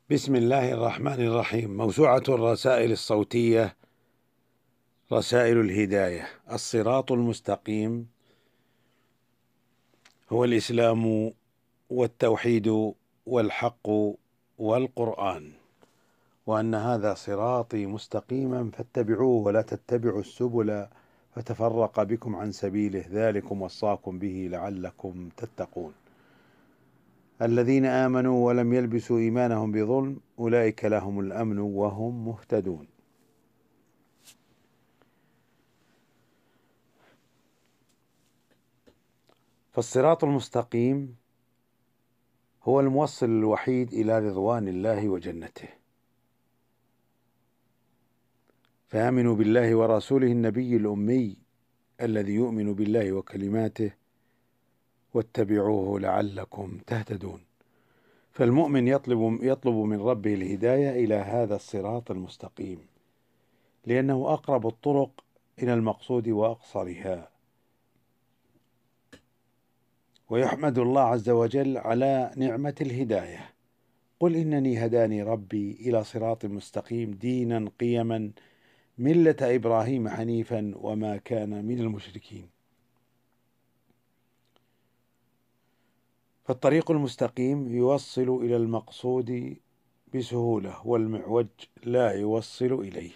بسم الله الرحمن الرحيم. موسوعة الرسائل الصوتية، رسائل الهداية. الصراط المستقيم هو الإسلام والتوحيد والحق والقرآن، وأن هذا صراطي مستقيما فاتبعوه ولا تتبعوا السبل فتفرق بكم عن سبيله، ذلكم وصاكم به لعلكم تتقون. الذين آمنوا ولم يلبسوا إيمانهم بظلم أولئك لهم الأمن وهم مهتدون. فالصراط المستقيم هو الموصل الوحيد إلى رضوان الله وجنته، فآمنوا بالله ورسوله النبي الأمي الذي يؤمن بالله وكلماته واتبعوه لعلكم تهتدون. فالمؤمن يطلب من ربه الهداية إلى هذا الصراط المستقيم، لأنه أقرب الطرق إلى المقصود وأقصرها، ويحمد الله عز وجل على نعمة الهداية. قل إنني هداني ربي إلى صراط مستقيم دينا قيما ملة إبراهيم حنيفا وما كان من المشركين. فالطريق المستقيم يوصل إلى المقصود بسهولة، والمعوج لا يوصل إليه.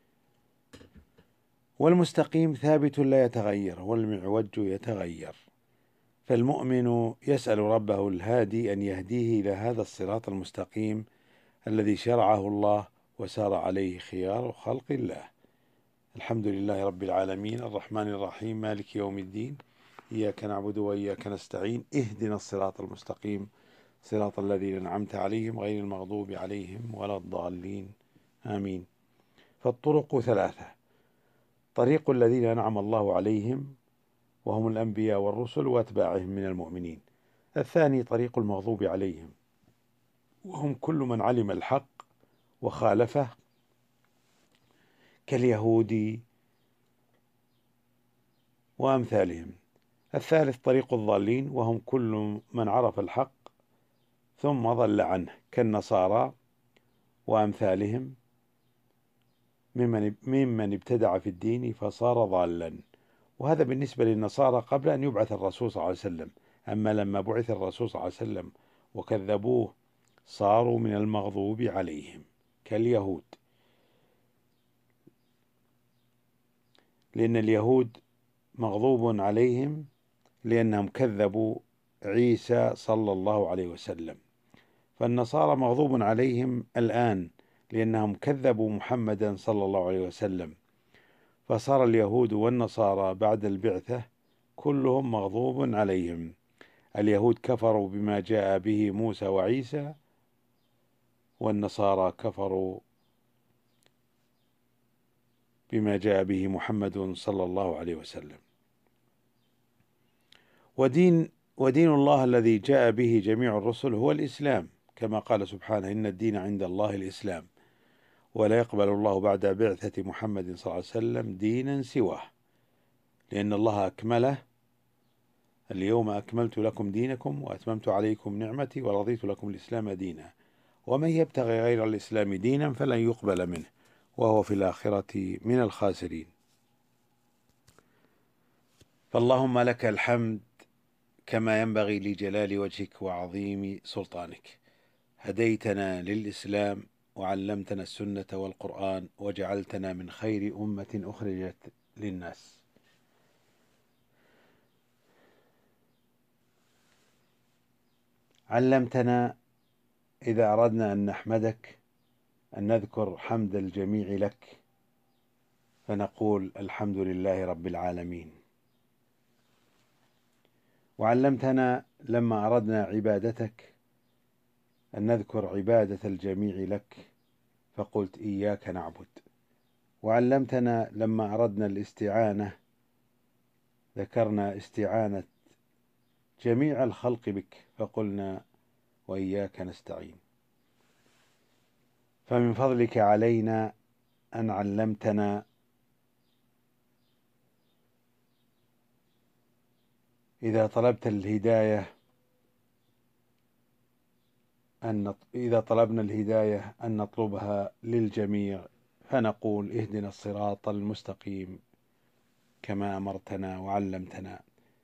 والمستقيم ثابت لا يتغير، والمعوج يتغير. فالمؤمن يسأل ربه الهادي أن يهديه إلى هذا الصراط المستقيم الذي شرعه الله وسار عليه خيار خلق الله. الحمد لله رب العالمين، الرحمن الرحيم، مالك يوم الدين، إياك نعبد وإياك نستعين، اهدنا الصراط المستقيم صراط الذين أنعمت عليهم غير المغضوب عليهم ولا الضالين، آمين. فالطرق ثلاثة: طريق الذين أنعم الله عليهم وهم الأنبياء والرسل وأتباعهم من المؤمنين. الثاني طريق المغضوب عليهم وهم كل من علم الحق وخالفه كاليهود وأمثالهم. الثالث طريق الضالين وهم كل من عرف الحق ثم ضل عنه كالنصارى وأمثالهم ممن ابتدع في الدين فصار ضالا. وهذا بالنسبة للنصارى قبل أن يبعث الرسول صلى الله عليه وسلم. أما لما بعث الرسول صلى الله عليه وسلم وكذبوه صاروا من المغضوب عليهم كاليهود، لأن اليهود مغضوب عليهم لأنهم كذبوا عيسى صلى الله عليه وسلم. فالنصارى مغضوب عليهم الآن لأنهم كذبوا محمدا صلى الله عليه وسلم. فصار اليهود والنصارى بعد البعثة كلهم مغضوب عليهم. اليهود كفروا بما جاء به موسى وعيسى، والنصارى كفروا بما جاء به محمد صلى الله عليه وسلم. ودين الله الذي جاء به جميع الرسل هو الإسلام، كما قال سبحانه: إن الدين عند الله الإسلام، ولا يقبل الله بعد بعثة محمد صلى الله عليه وسلم دينا سواه، لأن الله أكمله: اليوم أكملت لكم دينكم وأتممت عليكم نعمتي ورضيت لكم الإسلام دينا، ومن يبتغي غير الإسلام دينا فلن يقبل منه وهو في الآخرة من الخاسرين. فاللهم لك الحمد كما ينبغي لجلال وجهك وعظيم سلطانك. هديتنا للإسلام وعلمتنا السنة والقرآن وجعلتنا من خير أمة أخرجت للناس. علمتنا إذا أردنا أن نحمدك أن نذكر حمد الجميع لك، فنقول الحمد لله رب العالمين. وعلمتنا لما أردنا عبادتك أن نذكر عبادة الجميع لك، فقلت إياك نعبد. وعلمتنا لما أردنا الاستعانة ذكرنا استعانة جميع الخلق بك، فقلنا وإياك نستعين. فمن فضلك علينا أن علمتنا إذا طلبت الهداية إذا طلبنا الهداية أن نطلبها للجميع، فنقول اهدنا الصراط المستقيم كما أمرتنا وعلمتنا.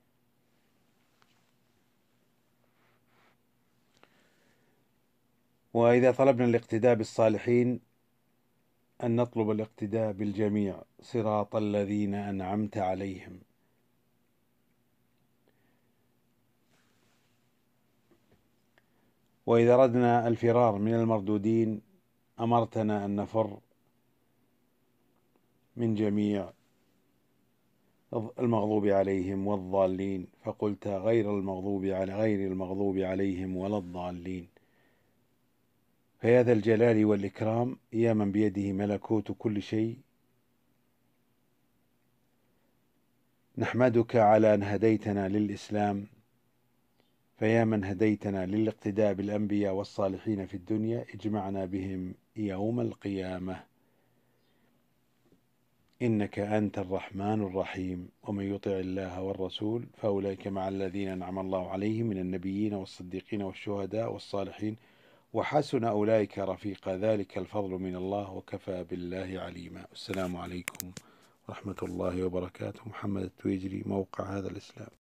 وإذا طلبنا الاقتداء بالصالحين أن نطلب الاقتداء بالجميع، صراط الذين أنعمت عليهم. وإذا أردنا الفرار من المردودين أمرتنا أن نفر من جميع المغضوب عليهم والضالين، فقلت غير المغضوب عليهم ولا الضالين. فيا ذا الجلال والإكرام، يا من بيده ملكوت كل شيء، نحمدك على أن هديتنا للإسلام، فيا من هديتنا للاقتداء بالأنبياء والصالحين في الدنيا، اجمعنا بهم يوم القيامة، إنك أنت الرحمن الرحيم. ومن يطع الله والرسول فأولئك مع الذين أنعم الله عليهم من النبيين والصديقين والشهداء والصالحين وحسن أولئك رفيقا، ذلك الفضل من الله وكفى بالله عليما. السلام عليكم ورحمة الله وبركاته. محمد التويجري، موقع هذا الإسلام.